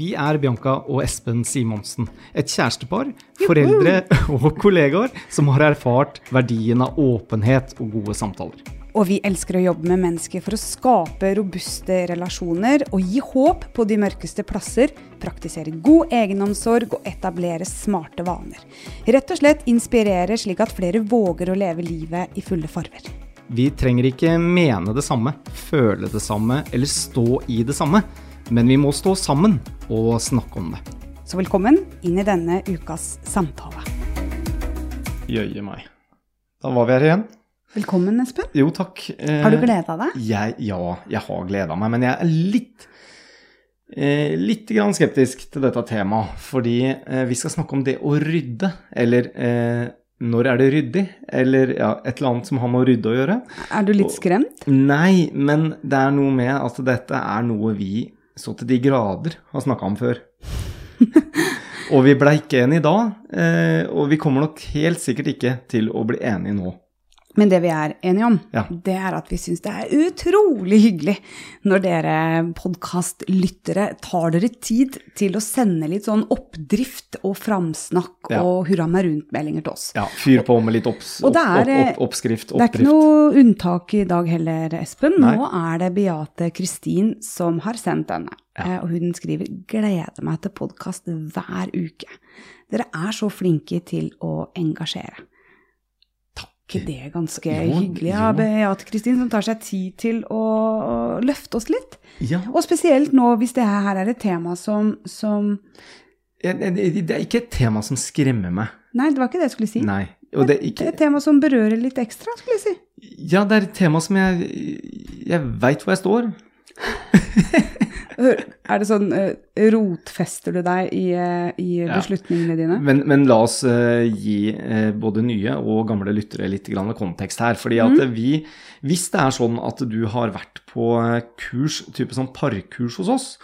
Vi Bianca og Espen Simonsen, et kjærestepar, foreldre og kollegaer som har erfart verdien av åpenhet og gode samtaler. Og vi elsker å jobbe med mennesker for å skape robuste relasjoner og gi håp på de mørkeste plasser, praktisere god egenomsorg og etablere smarte vaner. Rett og slett inspirere slik at flere våger å leve livet i fulle farver. Vi trenger ikke mene det samme, føle det samme eller stå i det samme, men vi må stå sammen og snakke om det. Så velkommen inn i denne ukas samtale. Jøye meg. Da var vi her igjen. Velkommen, Espen. Jo, takk. Har du gledet deg? Jeg har gledet meg, men jeg litt grann skeptisk til dette temaet, fordi vi skal snakke om det å rydde, eller når det ryddig, eller et eller annet som har med å rydde å gjøre. Du litt skremt? Nei, men det noe med at dette noe vi så til de grader har snakket om før. Og vi ble ikke enige da, og vi kommer nok helt sikkert ikke til å bli enige nå. Men det vi enige om, det at vi synes det utrolig hyggelig når dere podcastlyttere tar dere tid til å sende litt sånn oppdrift og framsnakk og hurra meg rundt-meldinger til oss. Ja, fyr på med litt oppskrift, oppdrift. Det ikke noe unntak i dag heller, Espen. Nei. Nå det Beate Kristin som har sendt denne, og hun skriver «Gleder meg til podcast hver uke. Dere så flinke til å engasjere». Ikke det ganske hyggelig? Ja, Beate Kristin som tar seg tid til å løfte oss litt. Ja. Og spesielt nå hvis det her et tema som... Det ikke et tema som skremmer meg. Nei, det var ikke det jeg skulle si. Nei. Og det ikke... et tema som berører litt ekstra, skulle jeg si. Ja, det et tema som jeg vet hvor jeg står. Det sånn, rotfester du deg i beslutningene dine? Men la oss gi både nye og gamle lyttere litt grann kontekst her, fordi at hvis det sånn at du har vært på kurs, type sånn parkurs hos oss,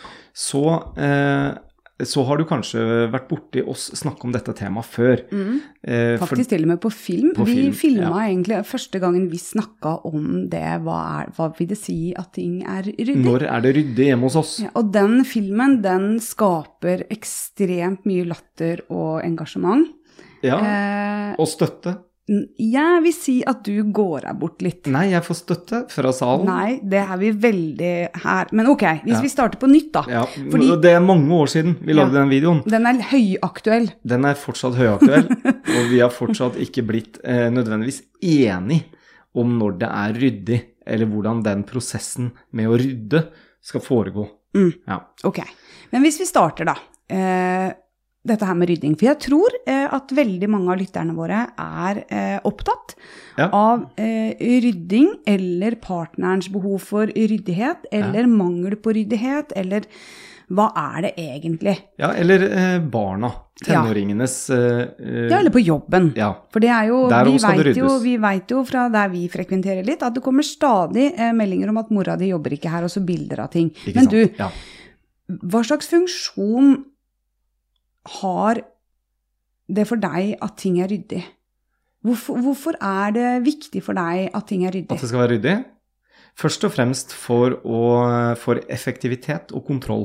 så har du kanskje vært borti oss snakke om dette temaet før. Faktisk til og med på film. Vi filmet egentlig første gangen vi snakket om det, hva vil det si at ting ryddig? Når det ryddig hjemme hos oss? Ja, og den filmen, den skaper ekstremt mye latter og engasjement. Ja, og støtte. Jeg vil si at du går bort litt. Nei, jeg får støtte fra salen. Nei, det vi veldig her. Men ok, hvis vi starter på nytt da. Ja, fordi, det mange år siden vi lagde den videoen. Den høyaktuell. Den fortsatt høyaktuell, og vi har fortsatt ikke blitt nødvendigvis enige om når det ryddig, eller hvordan den prosessen med å rydde skal foregå. Ja. Ok, men hvis vi starter da, dette her med rydding, for jeg tror at veldig mange av lytterne våre opptatt av rydding, eller partnerens behov for ryddighet, eller mangel på ryddighet, eller hva det egentlig? Ja, eller barna, tenåringenes... ja, eller på jobben. Ja. For det jo, vi vet jo fra der vi frekventerer litt, at det kommer stadig meldinger om at mora di jobber ikke her, og så bilder av ting. Ikke men sant? Du, hva slags funksjon har det for deg at ting ryddig? Hvorfor det viktig for deg at ting ryddig? At det skal være ryddig? Først og fremst for effektivitet og kontroll.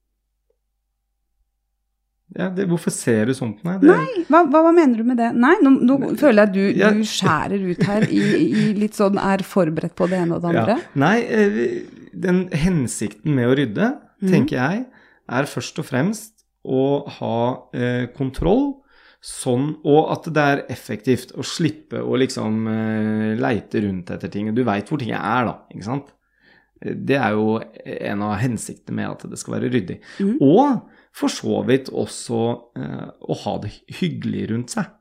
Ja, hvorfor ser du sånt? Nei, hva mener du med det? Nei, nå føler jeg at du skjærer ut her i litt sånn forberedt på det ene og det andre. Ja. Nei, den hensikten med å rydde, tenker jeg, først og fremst å ha kontroll, og at det effektivt å slippe å liksom leite rundt etter ting. Du vet hvor ting da, ikke sant? Det jo en av hensiktene med at det skal være ryddig. Og for så vidt også å ha det hyggelig rundt seg.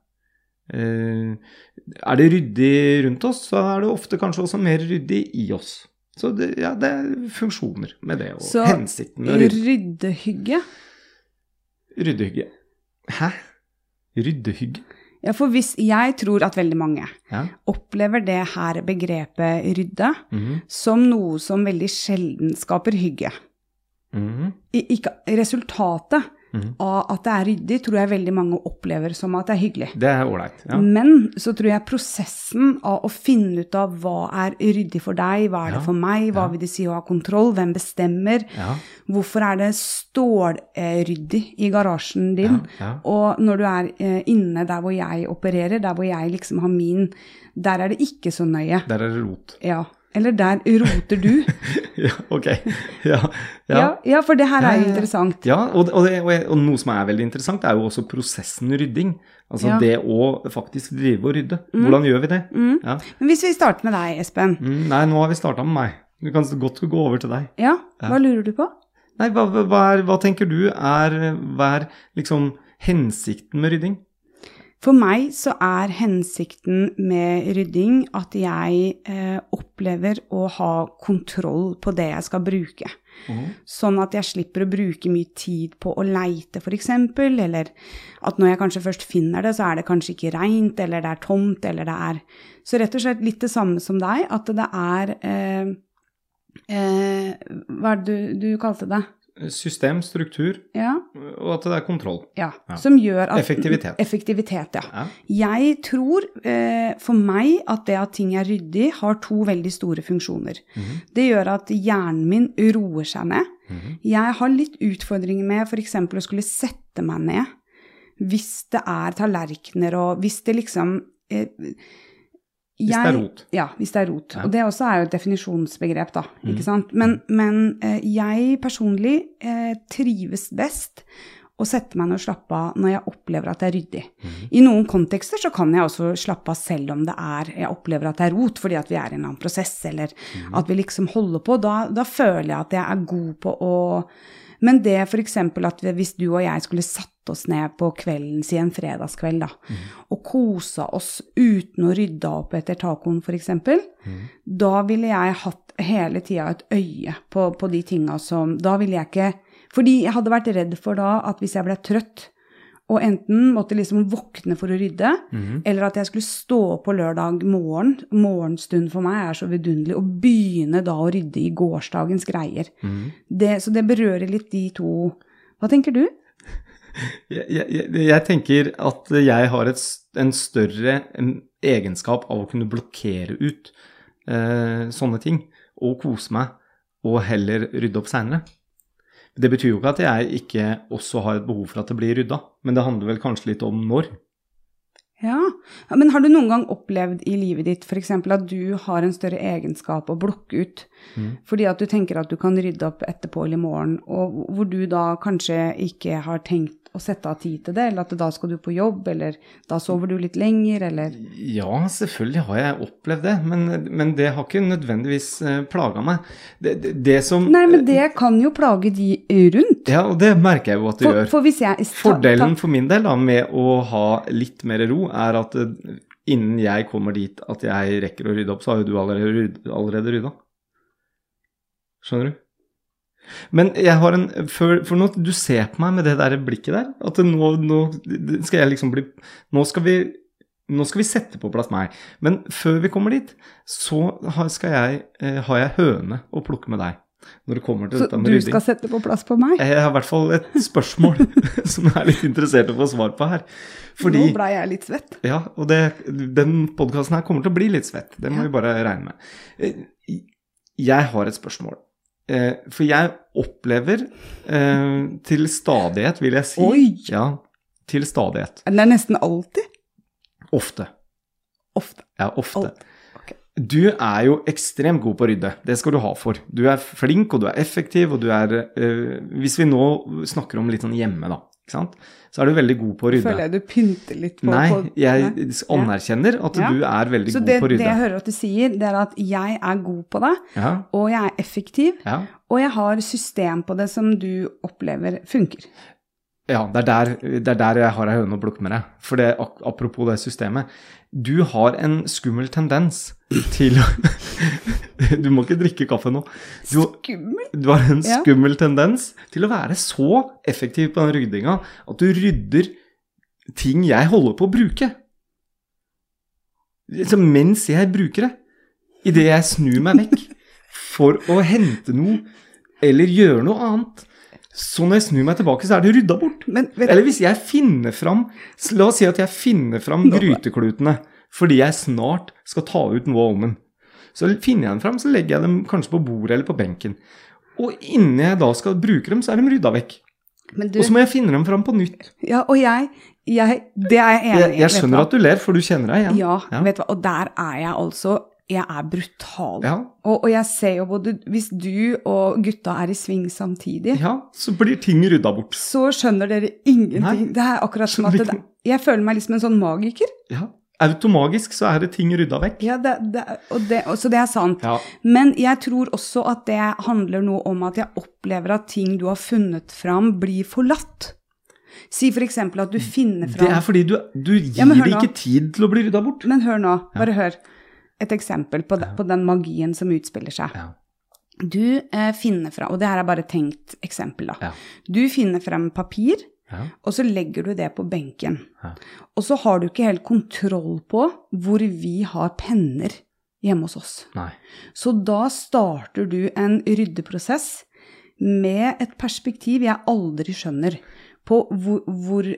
Det ryddig rundt oss, så det ofte kanskje også mer ryddig i oss. Så det funksjoner med det, og så hensikten med rydde. Ryddehygge? Ryddehygge. Hæ? Ryddehygge? Ja, for hvis jeg tror at veldig mange opplever det her begrepet rydde som noe som veldig sjelden skaper hygge. Ikke, resultatet av at det ryddig, tror jeg veldig mange opplever som at det hyggelig. Det ordentlig, ja. Men så tror jeg prosessen av å finne ut av hva ryddig for deg, hva det for meg, hva vil det si å ha kontroll, hvem bestemmer, hvorfor det stålryddig i garasjen din, og når du inne der hvor jeg opererer, der hvor jeg liksom har min, der det ikke så nøye. Der det rot. Ja. Eller der roter du. Ja, ok. Ja, for det her jo interessant. Ja, og noe som veldig interessant jo også prosessen rydding. Altså det å faktisk drive og rydde. Hvordan gjør vi det? Ja. Men hvis vi starter med deg, Espen. Nei, nå har vi startet med meg. Du kan godt gå over til deg. Ja, hva lurer du på? Nei, hva tenker du hva liksom hensikten med rydding? For meg så hensikten med rydding at jeg opplever å ha kontroll på det jeg skal bruke. Sånn at jeg slipper å bruke mye tid på å leite for eksempel, eller at når jeg kanskje først finner det, så det kanskje ikke rent, eller det tomt, eller det Så rett og slett litt det samme som deg, at det hva det du kalte det? System, struktur, og at det kontroll. Ja, som gjør at... Effektivitet. Effektivitet, ja. Jeg tror for meg at det at ting ryddig har to veldig store funksjoner. Det gjør at hjernen min roer seg ned. Jeg har litt utfordringer med for eksempel å skulle sette meg ned hvis det tallerkener, og hvis det liksom... Hvis det rot. Ja, hvis det rot. Ja. Og det også jo et definisjonsbegrep da, ikke sant? Men jeg personlig trives best å sette meg ned og slappe av når jeg opplever at det ryddig. I noen kontekster så kan jeg også slappe av selv om det jeg opplever at det rot, fordi at vi i en annen prosess, eller at vi liksom holder på. Da føler jeg at jeg god på å... Men det for eksempel at hvis du og jeg skulle satt oss ned på kvelden, si en fredagskveld da, og kosa oss uten å rydde opp etter tacoen for eksempel, da ville jeg hatt hele tiden et øye på de tingene som, da ville jeg ikke, fordi jeg hadde vært redd for da at hvis jeg ble trøtt, og enten måtte liksom våkne for å rydde, eller at jeg skulle stå på lørdag morgenstund for meg så vidunderlig, og begynne da å rydde i gårsdagens greier. Så det berører litt de to. Hva tenker du? Jeg tenker at jeg har en større egenskap av å kunne blokkere ut sånne ting, og kose meg, og heller rydde opp senere. Det betyr jo ikke at jeg ikke også har et behov for at det blir rydda, men det handler vel kanskje litt om når. Ja, men har du noen gang opplevd i livet ditt for eksempel at du har en større egenskap å blokke ut, fordi at du tenker at du kan rydde opp etterpå eller i morgen, og hvor du da kanskje ikke har tenkt å sette av tid til det, eller at da skal du på jobb, eller da sover du litt lenger, eller? Ja, selvfølgelig har jeg opplevd det, men det har ikke nødvendigvis plaget meg. Det som... Nei, men det kan jo plage de rundt. Ja, og det merker jeg jo at det gjør. For hvis jeg... Fordelen for min del da, med å ha litt mer ro, at innen jeg kommer dit at jeg rekker å rydde opp, så har jo du allerede rydda. Skjønner du? Men jeg har for nå, du ser på meg med det der blikket der, at nå skal jeg liksom nå skal vi sette på plass meg. Men før vi kommer dit, så har jeg høne å plukke med deg. Når det kommer til dette med rydding. Så du skal sette på plass på meg? Jeg har i hvert fall et spørsmål som jeg litt interessert i å få svar på her. Fordi, nå ble jeg litt svett. Ja, og den podcasten her kommer til å bli litt svett. Det må vi bare regne med. Jeg har et spørsmål. For jeg opplever til stadighet, vil jeg si. Oi! Ja, til stadighet. Det nesten alltid? Ofte. Ofte? Ja, ofte. Okay. Du jo ekstremt god på å rydde. Det skal du ha for. Du flink, og du effektiv, og du hvis vi nå snakker om litt sånn hjemme da, ikke sant? Så du veldig god på å rydde. Føler jeg du pynter litt på... Nei, jeg anerkjenner at du veldig god på å rydde. Så det jeg hører at du sier, det at jeg god på det, og jeg effektiv, og jeg har system på det som du opplever funker. Ja, det der jeg har en høne å plukke med deg. For det, apropos det systemet, du har en skummel tendens til du må ikke drikke kaffe nå. Du har en skummel tendens til å være så effektiv på den ryddinga at du rydder ting jeg holder på å bruke. Så mens jeg bruker det, i det jeg snur meg vekk for å hente noe eller gjøre noe annet, Så når jeg snur meg tilbake, så det ryddet bort. Eller hvis jeg finner fram, la oss si at jeg finner fram gryteklutene, fordi jeg snart skal ta ut noe av ovnen. Så finner jeg dem fram, så legger jeg dem kanskje på bordet eller på benken. Og innen jeg da skal bruke dem, så de ryddet vekk. Og så må jeg finne dem fram på nytt. Ja, og det jeg enig i. Jeg skjønner at du ler, for du kjenner deg igjen. Ja, vet du hva, og der jeg altså, jeg brutal. Ja. Og jeg ser jo både, hvis du og gutta i sving samtidig. Ja, så blir ting ryddet bort. Så skjønner dere ingenting. Nei, det akkurat som at jeg føler meg liksom en sånn magiker. Ja. Automagisk så det ting ryddet vekk. Ja, så det sant. Ja. Men jeg tror også at det handler noe om at jeg opplever at ting du har funnet fram blir forlatt. Si for eksempel at du finner fram... Det fordi du gir det ikke tid til å bli ryddet bort. Men hør nå, bare hør. Et eksempel på den magien som utspiller seg. Ja. Du finner fram, og det her bare tenkt eksempel da. Ja. Du finner frem papir, ja. Og så legger du det på benken. Ja. Og så har du ikke helt kontroll på hvor vi har penner hjemme hos oss. Nei. Så da starter du en ryddeprosess med et perspektiv jeg aldri skjønner, på hvor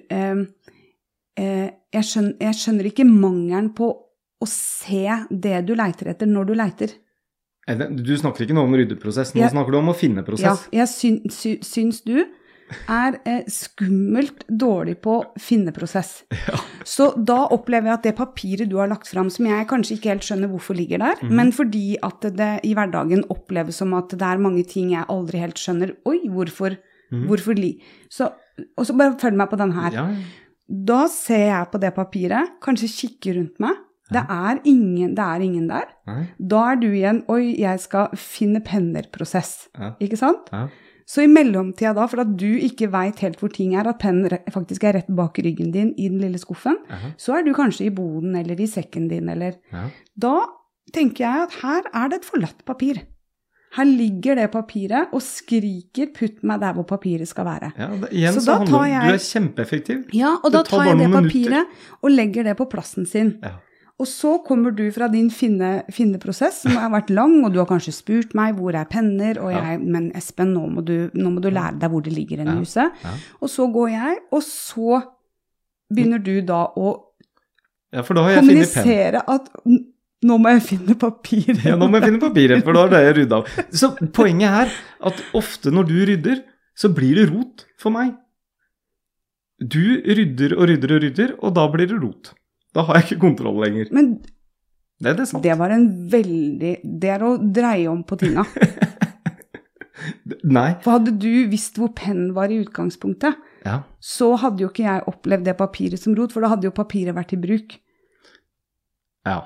jeg skjønner ikke mangelen på å se det du leiter etter når du leiter. Du snakker ikke noe om ryddeprosess, nå snakker du om å finne prosess. Ja, jeg syns du skummelt dårlig på finneprosess. Ja. Så da opplever jeg at det papiret du har lagt frem, som jeg kanskje ikke helt skjønner hvorfor ligger der, men fordi at det i hverdagen oppleves som at det mange ting jeg aldri helt skjønner. Oi, hvorfor og så bare følg meg på den her. Ja. Da ser jeg på det papiret, kanskje kikker rundt meg. Det ingen der. Nei. Da du igjen, oi, jeg skal finne penner-prosess. Ja. Ikke sant? Ja. Så i mellomtida da, for at du ikke vet helt hvor ting at pennen faktisk rett bak ryggen din i den lille skuffen, så du kanskje i boden eller i sekken din, eller... Da tenker jeg at her det et forlatt papir. Her ligger det papiret og skriker, putt meg der hvor papiret skal være. Ja, igjen så handler du kjempeeffektiv. Ja, og da tar jeg det papiret og legger det på plassen sin. Ja. Og så kommer du fra din finneprosess, som har vært lang, og du har kanskje spurt meg hvor penner, og men Espen, nå må du lære deg hvor det ligger i huset. Ja. Og så går jeg, og så begynner du da å kommunisere at nå må jeg finne papiret. Ja, nå må jeg finne papiret, for da det jeg ryddet av. Så poenget at ofte når du rydder, så blir det rot for meg. Du rydder og rydder og rydder, og da blir det rot. Da har jeg ikke kontroll lenger. Men det sant. Det var det å dreie om på tinga. Nei. For hadde du visst hvor pennen var i utgangspunktet, så hadde jo ikke jeg opplevd det papiret som rot, for da hadde jo papiret vært i bruk. Ja.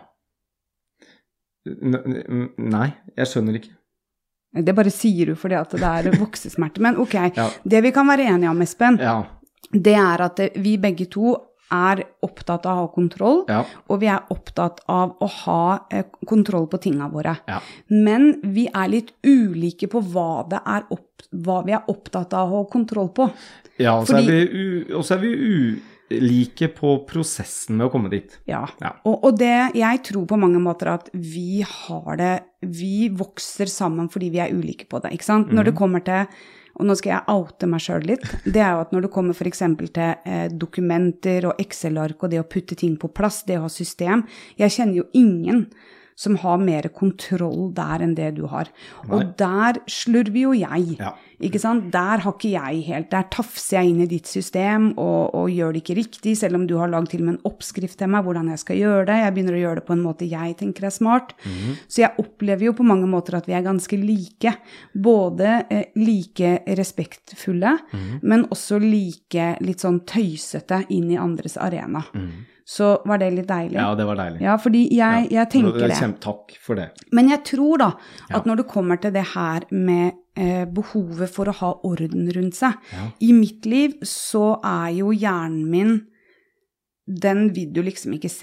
Nei, jeg skjønner ikke. Det bare sier du fordi at det voksesmerte. Men ok, det vi kan være enige om, Espen, det at vi begge to opptatt av å ha kontroll, og vi opptatt av å ha kontroll på tingene våre. Ja. Men vi litt ulike på hva vi opptatt av å ha kontroll på. Ja, og så er vi ulike på prosessen med å komme dit. Ja. Og det, jeg tror på mange måter at vi vokser sammen fordi vi ulike på det, ikke sant? Når det kommer til, og nå skal jeg oute meg selv litt, det jo at når det kommer for eksempel til dokumenter og Excel-ark og det å putte ting på plass, det å ha system, jeg kjenner jo ingen som har mer kontroll der enn det du har. Nei. Og der slurver jo jeg, ikke sant? Der har ikke jeg helt, der tafser jeg inn i ditt system og gjør det ikke riktig, selv om du har laget til og med en oppskrift til meg, hvordan jeg skal gjøre det. Jeg begynner å gjøre det på en måte jeg tenker smart. Så jeg opplever jo på mange måter at vi ganske like, både like respektfulle, men også like litt sånn tøysete inn i andres arena. Så var det litt deilig. Ja, det var deilig. Ja, fordi jeg tenker det. Takk for det. Men jeg tror da, at når det kommer til det her med behovet for å ha orden rundt seg, i mitt liv så jo hjernen min, den vil du liksom ikke se.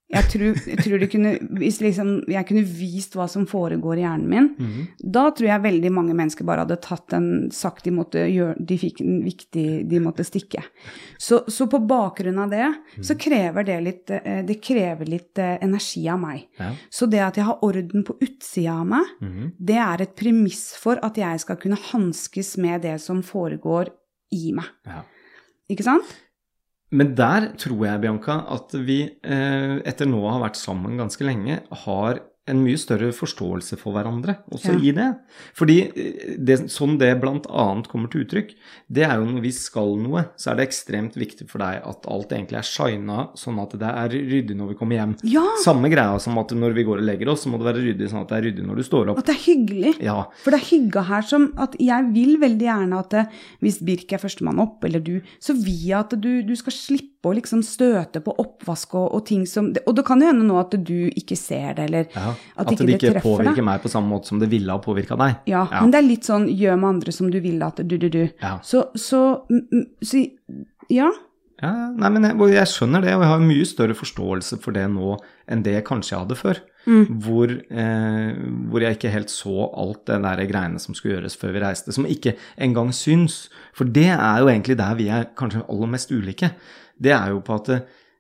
Jeg tror det kunne, hvis liksom jeg kunne vist hva som foregår i hjernen min, da tror jeg veldig mange mennesker bare hadde tatt sagt de måtte gjøre, de fikk en viktig, de måtte stikke. Så på bakgrunn av det, så krever det krever litt energi av meg. Ja. Så det at jeg har orden på utsida av meg, det et premiss for at jeg skal kunne hanskes med det som foregår i meg. Ja. Ikke sant? Men der tror jeg, Bianca, at vi etter nå har vært sammen ganske lenge, har en mye større forståelse for hverandre, også i det. Fordi sånn det blant annet kommer til uttrykk, det jo når vi skal noe, så det ekstremt viktig for deg at alt egentlig shina, sånn at det ryddig når vi kommer hjem. Ja. Samme greia som at når vi går og legger oss, så må det være ryddig, sånn at det ryddig når du står opp. At det hyggelig. Ja. For det hygga her som at jeg vil veldig gjerne at hvis Birk førstemann opp, eller du, så vil jeg at du skal slippe å liksom støte på oppvask og ting som, og det kan jo hende nå at du ikke ser det, eller at det ikke påvirker meg på samme måte som det ville ha påvirket deg. Ja, men det litt sånn, gjør med andre som du vil at du. Ja. Så ja. Ja, nei, men jeg skjønner det, og jeg har mye større forståelse for det nå enn det kanskje jeg hadde før, hvor jeg ikke helt så alt det der greiene som skulle gjøres før vi reiste, som ikke engang syns, for det jo egentlig der vi kanskje aller mest ulike. Det jo på at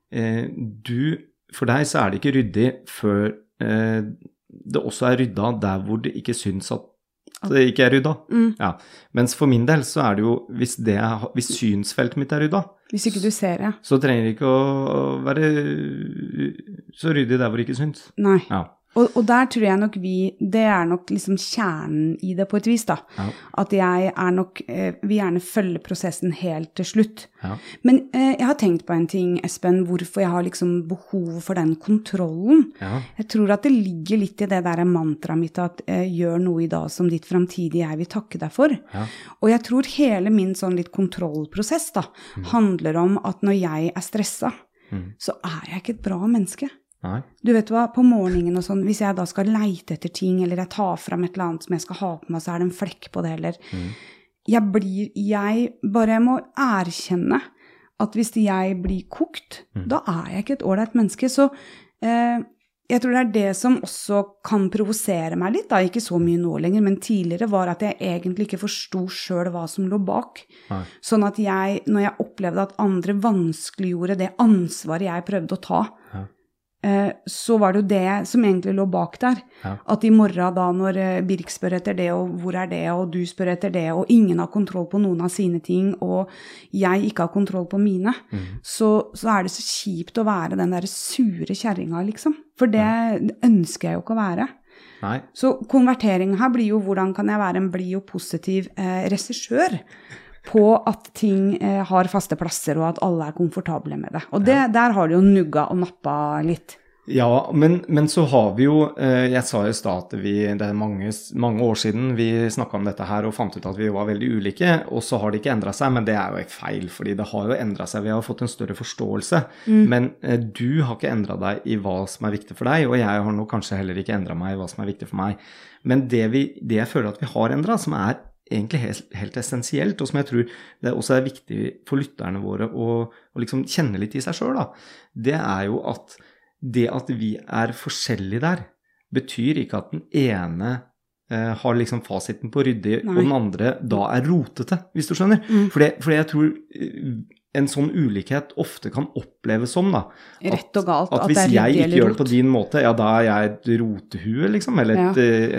for deg så det ikke ryddig før det også rydda der hvor det ikke syns at det ikke rydda. Ja. Mens for min del så det jo, hvis synsfeltet mitt rydda, hvis ikke du ser det, så trenger det ikke å være så ryddig der hvor det ikke syns. Nei. Ja. Og der tror jeg nok det nok liksom kjernen i det på et vis da. Ja. At jeg nok, vi gjerne følger prosessen helt til slutt. Ja. Men jeg har tenkt på en ting, Espen, hvorfor jeg har liksom behov for den kontrollen. Ja. Jeg tror at det ligger litt i det der mantraet mitt at gjør noe i dag som ditt fremtidige jeg vil takke deg for. Ja. Og jeg tror hele min sånn litt kontrollprosess da, handler om at når jeg stresset, så jeg ikke et bra menneske. Nei. Du vet hva, på morgenen og sånn, hvis jeg da skal leite etter ting, eller jeg tar frem et eller annet som jeg skal ha på meg, så det en flekk på det, eller jeg bare må erkjenne at hvis jeg blir kokt, da jeg ikke et ordentlig menneske, så jeg tror det det som også kan provosere meg litt, da ikke så mye nå lenger, men tidligere var at jeg egentlig ikke forstod selv hva som lå bak. Nei. Sånn at når jeg opplevde at andre vanskeliggjorde det ansvaret jeg prøvde å ta, så var det jo det som egentlig lå bak der. Ja. At i morgen da, når Birk spør etter det, og hvor det, og du spør etter det, og ingen har kontroll på noen av sine ting, og jeg ikke har kontroll på mine, så det så kjipt å være den der sure kjerringa, liksom. For det ønsker jeg jo ikke å være. Nei. Så konverteringen her blir jo, hvordan kan jeg være en blid og positiv regissør på at ting har faste plasser, og at alle komfortable med det. Og der har du jo nugga og nappa litt. Ja, men så har vi jo, jeg sa i stad at det mange år siden vi snakket om dette her og fant ut at vi var veldig ulike, og så har det ikke endret seg, men det jo ikke feil, fordi det har jo endret seg, vi har fått en større forståelse, men du har ikke endret deg i hva som viktig for deg, og jeg har nå kanskje heller ikke endret meg i hva som viktig for meg. Men det jeg føler at vi har endret, som egentlig helt essensielt, og som jeg tror det også viktig for lytterne våre å liksom kjenne litt i seg selv, da. Det jo at det at vi forskjellige der, betyr ikke at den ene har liksom fasiten på ryddig, og den andre da rotete, hvis du skjønner. For jeg tror en sånn ulikhet ofte kan oppleves som da, rett og galt, at hvis jeg ikke gjør det på din måte, ja, da jeg et rotehue, liksom, eller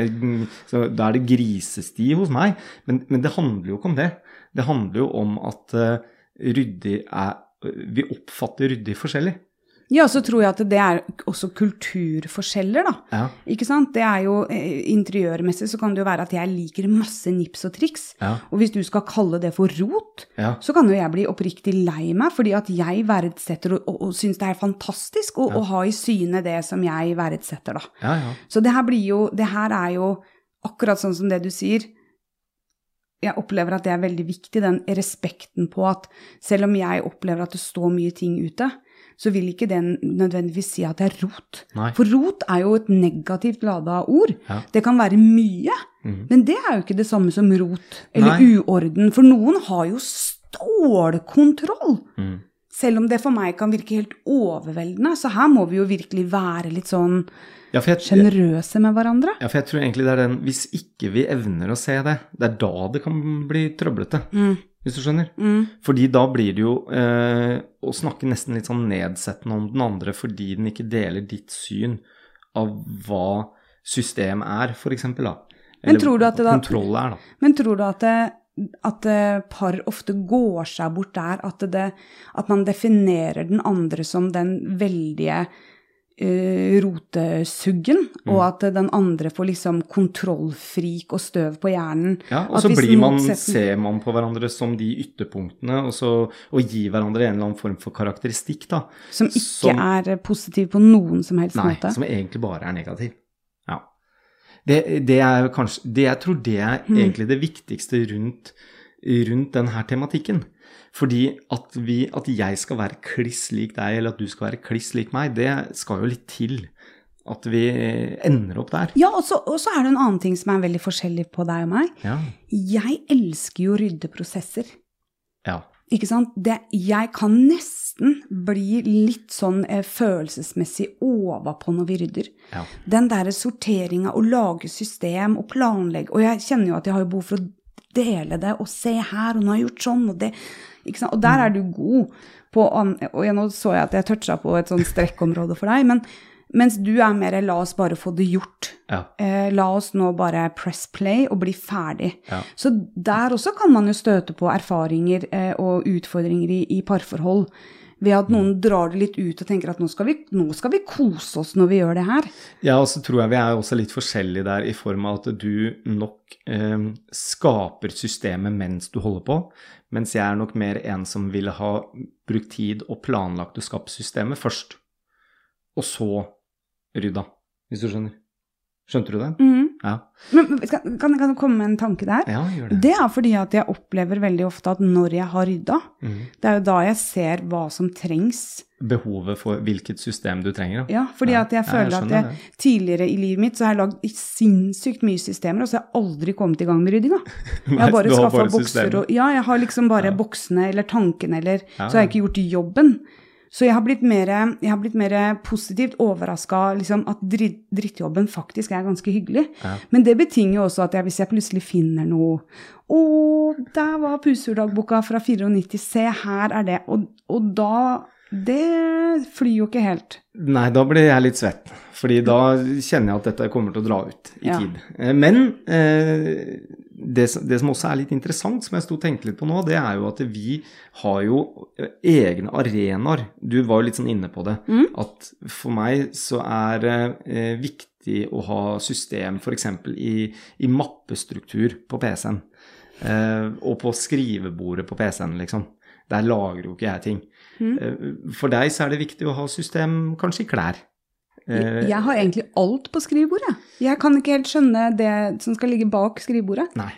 så da det grisesti hos meg, men det handler jo ikke om det. Det handler jo om at ryddig vi oppfatter ryddig forskjellig. Ja, så tror jeg at det også kulturforskjeller da, ja. Ikke sant? Det jo interiørmessig, så kan det jo være at jeg liker masse nips og triks, ja. Og hvis du skal kalle det for rot, ja. Så kan jo jeg bli oppriktig lei meg, fordi at jeg verdsetter og synes det fantastisk å ha i syne det som jeg verdsetter da. Ja, ja. Så det her jo akkurat sånn som det du sier. Jeg opplever at det veldig viktig, den respekten på at selv om jeg opplever at det står mye ting ute, så vil ikke den nødvendigvis si at det rot. Nei. For rot jo et negativt ladet ord. Ja. Det kan være mye, men det jo ikke det samme som rot, eller uorden. For noen har jo stålkontroll. Selv om det for meg kan virke helt overveldende, så her må vi jo virkelig være litt sånn generøse med hverandre. Ja, for jeg tror egentlig det den, hvis ikke vi evner å se det, det da det kan bli trøblete, hvis du skjønner. Fordi da blir det jo å snakke nesten litt sånn nedsettende om den andre, fordi den ikke deler ditt syn av hva system for eksempel da. Eller hva kontroll da. Men tror du at par ofte går seg bort der, at man definerer den andre som den veldige rotesuggen, og at den andre får liksom kontrollfrik og støv på hjernen. Ja, og så ser man på hverandre som de ytterpunktene, og gir hverandre en eller annen form for karakteristikk da. Som ikke positiv på noen som helst måte. Nei, som egentlig bare negativ. Ja. Jeg tror det egentlig det viktigste rundt denne tematikken. Fordi at jeg skal være kliss lik deg, eller at du skal være kliss lik meg, det skal jo litt til at vi ender opp der. Ja, og så det en annen ting som veldig forskjellig på deg og meg. Ja. Jeg elsker jo ryddeprosesser. Ja. Ikke sant? Jeg kan nesten bli litt sånn følelsesmessig overpå når vi rydder. Ja. Den der sorteringen og lage system og planlegge, og jeg kjenner jo at jeg har behov for å dele det og se her, og nå har jeg gjort sånn, og det, ikke sant? Og der du god på, og nå så jeg at jeg toucha på et sånn strekkområde for deg, men mens du mer, la oss bare få det gjort. Ja. La oss nå bare press play og bli ferdig. Ja. Så der også kan man jo støte på erfaringer og utfordringer i parforhold, ved at noen drar det litt ut og tenker at nå skal vi kose oss når vi gjør det her. Ja, og så tror jeg vi også litt forskjellige der i form av at du nok skaper systemet mens du holder på, mens jeg nok mer en som ville ha brukt tid og planlagt å skape systemet først, og så rydda, hvis du skjønner. Skjønte du det? Ja. Men kan jeg komme med en tanke der? Ja, gjør det. Det fordi at jeg opplever veldig ofte at når jeg har rydda, det jo da jeg ser hva som trengs. Behovet for hvilket system du trenger. Ja, fordi at jeg føler at tidligere i livet mitt så har jeg lagd sinnssykt mye systemer, og så har jeg aldri kommet i gang med rydding da. Jeg har bare skaffet bokser, og jeg har liksom bare boksene eller tankene, så har jeg ikke gjort jobben. Så jeg har blitt mer positivt overrasket liksom, at drittjobben faktisk ganske hyggelig. Ja. Men det betinger jo også at hvis jeg plutselig finner noe, der var pussurdagboka fra 94, se her det, og da, det flyr jo ikke helt. Nei, da blir jeg litt svett, fordi da kjenner jeg at dette kommer til å dra ut i tid. Men det som også litt interessant, som jeg stod og tenkte litt på nå, det jo at vi har jo egne arenaer. Du var jo litt sånn inne på det, at for meg så det viktig å ha system for eksempel i mappestruktur på PC-en, og på skrivebordet på PC-en liksom. Der lagrer jo ikke jeg ting. For deg så det viktig å ha system kanskje i klær. Jeg har egentlig alt på skrivebordet. Jeg kan ikke helt skjønne det som skal ligge bak skrivebordet. Nei.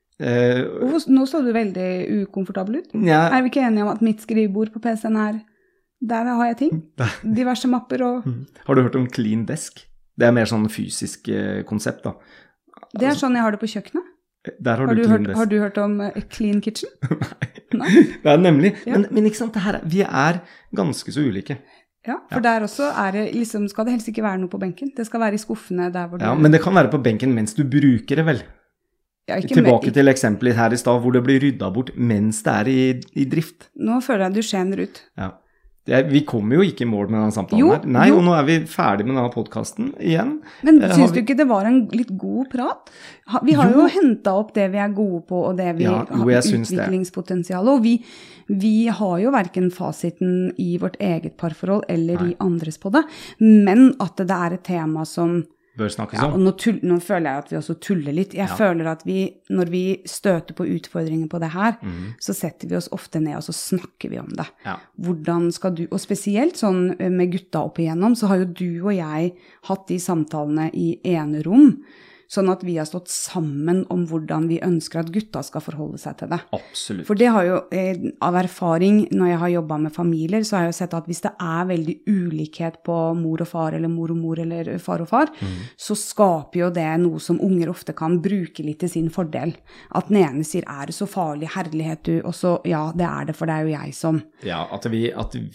Nå så du veldig ukomfortabel ut. Ja. Vi ikke enige om at mitt skrivebord på PC-en der har jeg ting. Diverse mapper og... Har du hørt om clean desk? Det mer sånn fysisk konsept da. Det sånn jeg har det på kjøkkenet. Der har du hørt om clean kitchen? Nei. Det nemlig. Ja. Men ikke sant, vi ganske så ulike. Ja, for der også det liksom, skal det helst ikke være noe på benken. Det skal være i skuffene der hvor du... Ja, men det kan være på benken mens du bruker det vel. Ja, tilbake til eksempelet her i sted, hvor det blir ryddet bort mens det i drift. Nå føler jeg du skjener ut. Ja. Vi kommer jo ikke i mål med denne samtalen her. Nei, og nå vi ferdig med denne podcasten igjen. Men synes du ikke det var en litt god prat? Vi har jo hentet opp det vi gode på, og det vi har utviklingspotensial. Og vi har jo hverken fasiten i vårt eget parforhold eller i andres på det. Men at det et tema som... bør snakkes om. Og nå føler jeg at vi også tuller litt. Jeg føler at når vi støter på utfordringer på det her, så setter vi oss ofte ned og så snakker vi om det. Ja. Hvordan skal du, og spesielt sånn med gutta opp igjennom, så har jo du og jeg hatt de samtalene i ene rom. sånn at vi har stått sammen om hvordan vi ønsker at gutta skal forholde seg til det. Absolutt. For det har jo, av erfaring, når jeg har jobbet med familier, så har jeg jo sett at hvis det er veldig ulikhet på mor og far, eller mor og mor, eller far og far, så skaper jo det noe som unger ofte kan bruke litt til sin fordel. At den ene sier, er det så farlig, herlighet du, og så, ja, det er det, for det er jo jeg som. Ja, at vi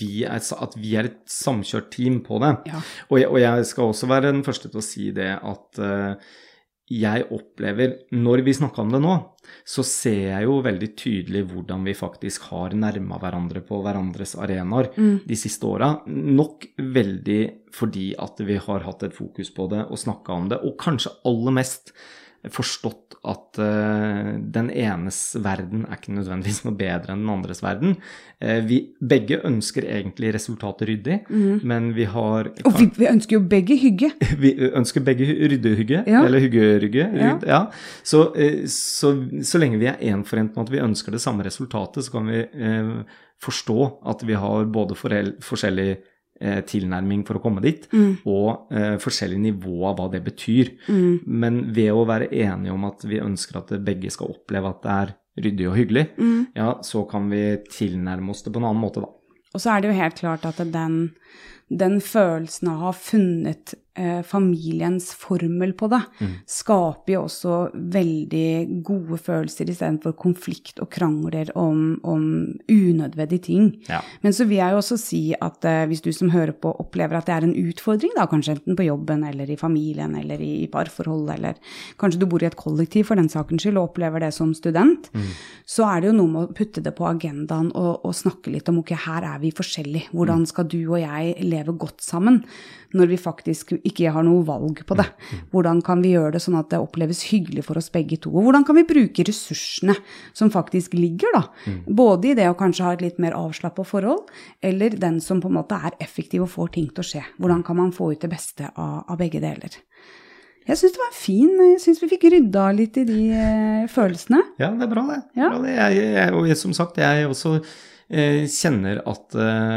er et samkjørt team på det. Ja. Og jeg skal også være den første til å si det at jeg opplever, når vi snakker om det nå, så ser jeg jo veldig tydelig hvordan vi faktisk har nærmet hverandre på hverandres arenaer de siste årene. Nok veldig fordi at vi har hatt et fokus på det og snakket om det, og kanskje aller mest forstått at den enes verden er ikke nødvendigvis noe bedre enn den andres verden. Vi begge ønsker egentlig resultatet ryddig, men vi har... Og vi ønsker jo begge hygge. Vi ønsker begge ryddehygge, eller hyggerygge. Ja. Så lenge vi er enforent med at vi ønsker det samme resultatet, så kan vi forstå at vi har både forskjellige tilnærming for å komme dit, og forskjellige nivåer av hva det betyr. Men ved å være enige om at vi ønsker at begge skal oppleve at det er ryddig og hyggelig, ja, så kan vi tilnærme oss det på en annen måte da. Og så er det jo helt klart at den følelsen av å ha funnet familiens formel på det, skaper jo også veldig gode følelser i stedet for konflikt og krangler om unødvendige ting. Ja. Men så vil jeg jo også si at hvis du som hører på opplever at det er en utfordring, da, kanskje enten på jobben eller i familien eller i parforhold, eller kanskje du bor i et kollektiv for den sakens skyld og opplever det som student, så er det jo noe med å putte det på agendaen og snakke litt om, ok, her er vi forskjellige. Hvordan skal du og jeg leve godt sammen når vi faktisk ikke har noe valg på det? Hvordan kan vi gjøre det sånn at det oppleves hyggelig for oss begge to? Og hvordan kan vi bruke ressursene som faktisk ligger da? Både i det å kanskje ha et litt mer avslappet forhold, eller den som på en måte er effektiv og får ting til å skje. Hvordan kan man få ut det beste av begge deler? Jeg synes det var jeg synes vi fikk rydda litt i de følelsene. Ja, det er bra det. Ja. Bra det. Og som sagt, jeg også kjenner at...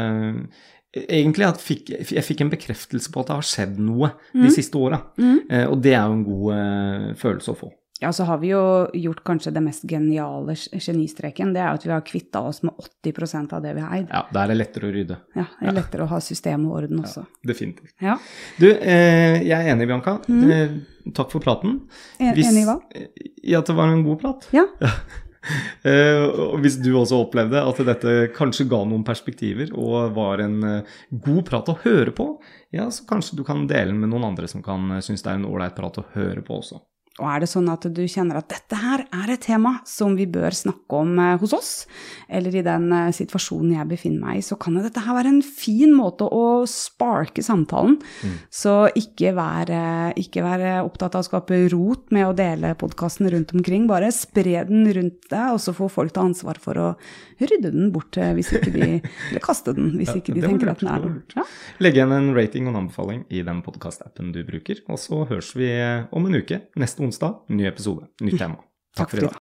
Egentlig at jeg fikk en bekreftelse på at det har skjedd noe de siste årene, og det er jo en god følelse å få. Ja, så har vi jo gjort kanskje det mest geniale genistreken, det er at vi har kvittet oss med 80% av det vi har eid. Ja, da er det lettere å rydde. Ja, det er lettere å ha system og orden også. Ja, definitivt. Ja. Du, jeg er enig, Bianca. Takk for praten. Enig hva? Ja, at det var en god prat. Ja. Og hvis du også opplevde at dette kanskje ga noen perspektiver og var en god prat å høre på, ja, så kanskje du kan dele den med noen andre som kan synes det er en ordentlig prat å høre på også. Og er det sånn at du kjenner at dette her er et tema som vi bør snakke om hos oss, eller i den situasjonen jeg befinner meg i, så kan jo dette her være en fin måte å sparke samtalen. Så ikke være opptatt av å skape rot med å dele podcasten rundt omkring, bare spre den rundt deg, og så får folk ta ansvar for å rydde den bort hvis ikke eller kaste den hvis ikke de tenker at den er den. Ja. Legg igjen en rating og en anbefaling i den podcast-appen du bruker, og så høres vi om en uke, neste onsdag, ny episode, nytt tema. Takk for i dag.